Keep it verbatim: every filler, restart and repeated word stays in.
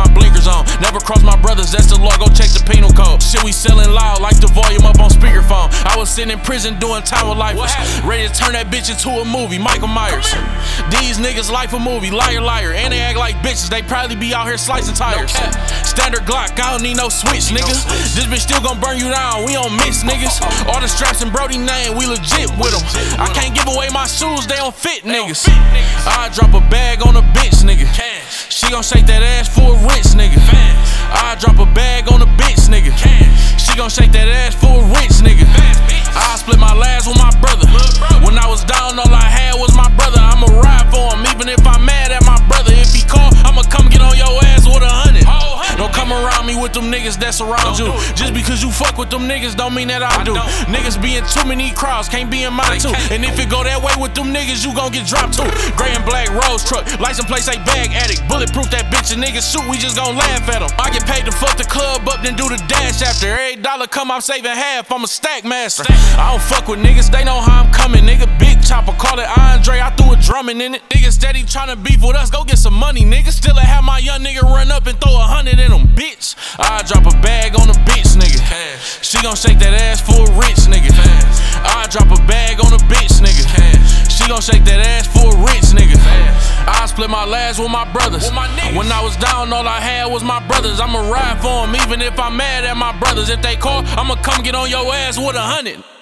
my blinkers on. Never cross my brothers, that's the law, go check the penal code. Shit, we selling loud like the volume up on speakerphone. I was sitting in prison doing time with lifers, ready to turn that bitch into a movie, Michael Myers. These niggas life a movie, liar, liar. And they act like bitches, they probably be out here slicing tires. Standard Glock, I don't need no switch, nigga. This bitch still gon' burn you down, we don't miss, niggas. All the straps in Brody name, we legit with them. I can't give away my shoes, they don't fit, niggas. I drop a bag on a bitch, nigga. She gon' shake that ass for a rich, nigga. I drop a bag on a bitch, nigga. She gon' shake that ass for a rich, nigga. I split my last with my brother. When I was down, all I had was my brother. I'ma ride for him, even if I'm mad at my brother. If he call, I'ma come get on your ass with a hundred. Don't come around me with them niggas that surround you. Just because you fuck with them niggas don't mean that I do. Niggas be in too many crowds, can't be in mine too. And if it go that way with them niggas, you gon' get dropped too. Gray and black Rose truck, license plate say bag addict. Bulletproof that bitch and niggas shoot, we just gon' laugh at them. I get paid to fuck the club up, then do the dash after. Every dollar come, I'm saving half, I'm a stack master. I don't fuck with niggas, they know how I'm coming, nigga. Big chopper, call it Andre, I threw a drumming in it. Niggas steady tryna beef with us, go get some money, nigga. Still I have my young nigga run up and throw a hundred in them, bitch. I drop a bag on a bitch, nigga. She gon' shake that ass for a rich, nigga. I drop a bag on a bitch, nigga. She gon' shake that ass for a rich, nigga. I split my last with my brothers. When I was down, all I had was my brothers. I'ma ride for them, even if I'm mad at my brothers. If they call, I'ma come get on your ass with a hundred.